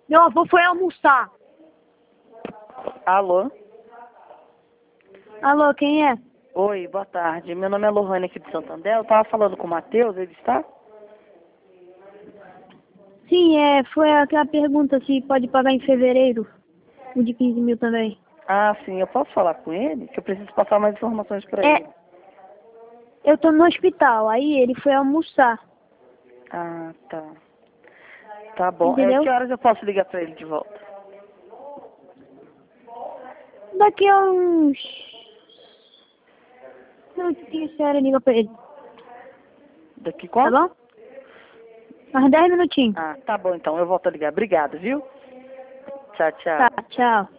Meu avô foi almoçar. Alô? Alô, quem é? Oi, boa tarde. Meu nome é Lohane aqui de Santander. Eu tava falando com o Matheus, ele está? Sim, foi aquela pergunta se pode pagar em fevereiro. O de 15 mil também. Ah, sim, eu posso falar com ele? Que eu preciso passar mais informações para É, ele. eu tô no hospital, aí ele foi almoçar. Ah, tá. Tá bom. Entendeu? Que horas eu posso ligar para ele de volta? Daqui a uns... Não, que a senhora liga pra ele. Daqui Tá quanto? bom? Mais 10 minutinhos. Ah, tá bom então. Eu volto a ligar. Obrigado, viu? Tchau, Tá, tchau. tchau.